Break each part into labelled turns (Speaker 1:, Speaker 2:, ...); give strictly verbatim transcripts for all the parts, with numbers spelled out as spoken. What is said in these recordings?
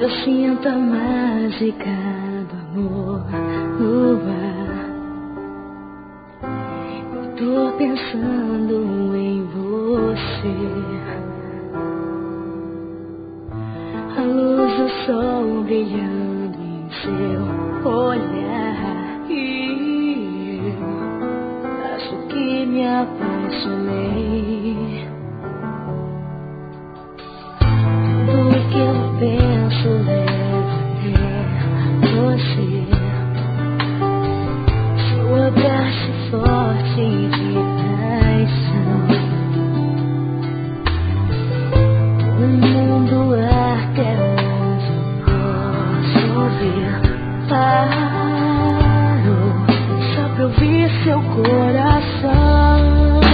Speaker 1: Eu sinto a mágica do amor no ar. Tô pensando em você. A luz do sol brilhando em seu olhar. E eu acho que me apaixonei. Tudo que eu penso leva até você. Seu abraço forte de paixão. O mundo até onde posso ver. Parou só pra ouvir seu coração.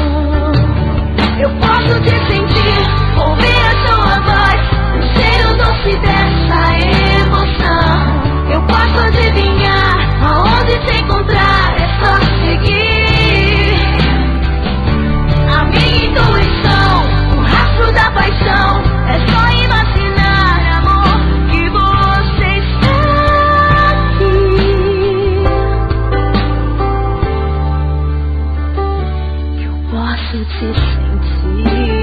Speaker 1: Eu posso te sentir, ouvir a sua voz, o cheiro doce dessa emoção. Eu posso adivinhar aonde te encontrar, é só seguir a minha intuição, o rastro da paixão. É só imaginar, amor, que você está aqui. Que eu posso te sentir.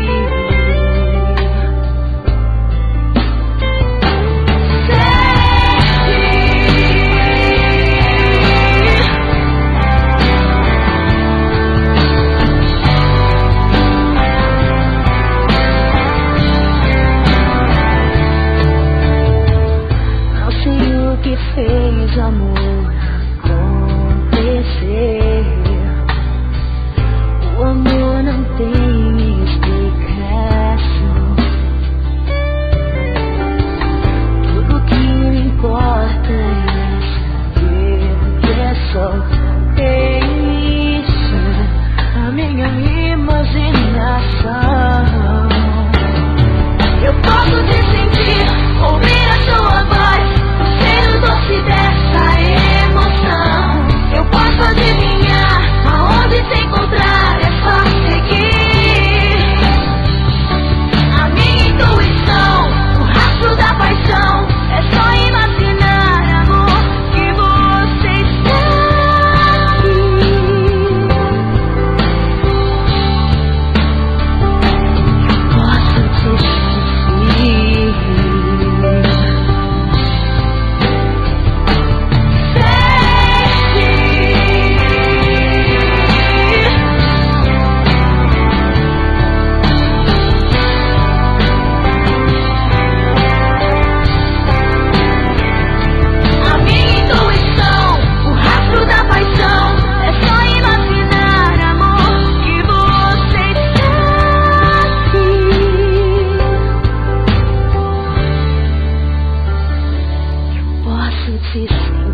Speaker 1: Que fez o amor acontecer. O amor não tem explicação. Tudo que me importa é saber que é só deixa a minha imaginação. Eu posso te sentir, ouvir a sua voz, doce dessa emoção. Eu posso adivinhar aonde te encontrar, é só seguir a minha intuição, o rastro da paixão. É só imaginar, amor, que você está aqui. Eu posso te sentir. Posso te sentir.